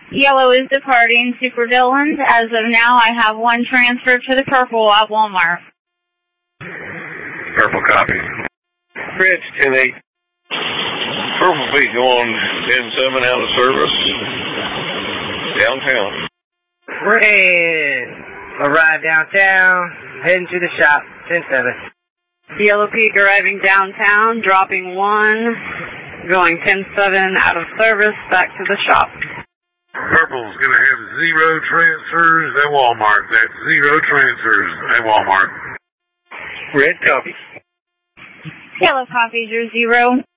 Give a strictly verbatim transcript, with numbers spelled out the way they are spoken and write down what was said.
Yellow is departing Supervillains. As of now, I have one transfer to the purple at Walmart. Purple copy. Red ten eight. Purple be going ten seven out of service. Downtown. Red. Arrive downtown. Heading to the shop. ten seven. Yellow Peak arriving downtown, dropping one, going ten seven out of service, back to the shop. Purple's going to have zero transfers at Walmart. That's zero transfers at Walmart. Red copy. Yellow copies are zero.